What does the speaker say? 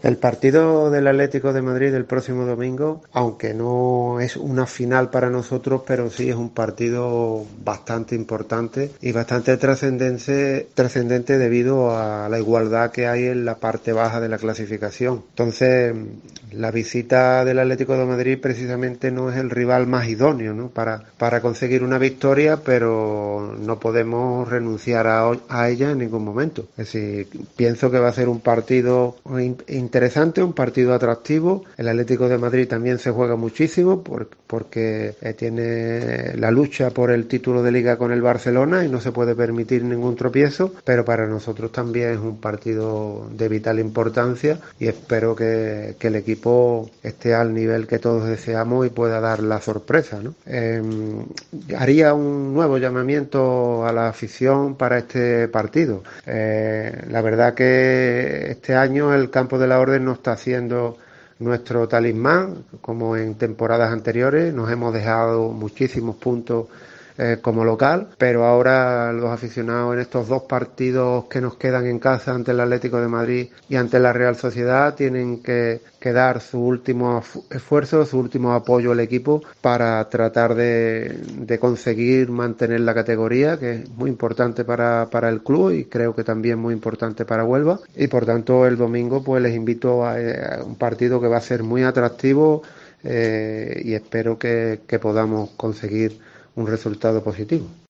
El partido del Atlético de Madrid del próximo domingo, aunque no es una final para nosotros, pero sí es un partido bastante importante y bastante trascendente debido a la igualdad que hay en la parte baja de la clasificación. Entonces, la visita del Atlético de Madrid precisamente no es el rival más idóneo, ¿no? para conseguir una victoria, pero no podemos renunciar a ella en ningún momento. Es decir, pienso que va a ser un partido interesante, un partido atractivo. El Atlético de Madrid también se juega muchísimo porque tiene la lucha por el título de liga con el Barcelona y no se puede permitir ningún tropiezo, pero para nosotros también es un partido de vital importancia y espero que el equipo esté al nivel que todos deseamos y pueda dar la sorpresa, ¿no? Haría un nuevo llamamiento a la afición para este partido. La verdad que este año el campo de la Orden no está haciendo nuestro talismán como en temporadas anteriores. Nos hemos dejado muchísimos puntos como local, pero ahora los aficionados en estos dos partidos que nos quedan en casa ante el Atlético de Madrid y ante la Real Sociedad tienen que dar su último esfuerzo, su último apoyo al equipo para tratar de conseguir mantener la categoría, que es muy importante para el club y creo que también muy importante para Huelva. Y por tanto el domingo pues les invito a un partido que va a ser muy atractivo y espero que podamos conseguir un resultado positivo.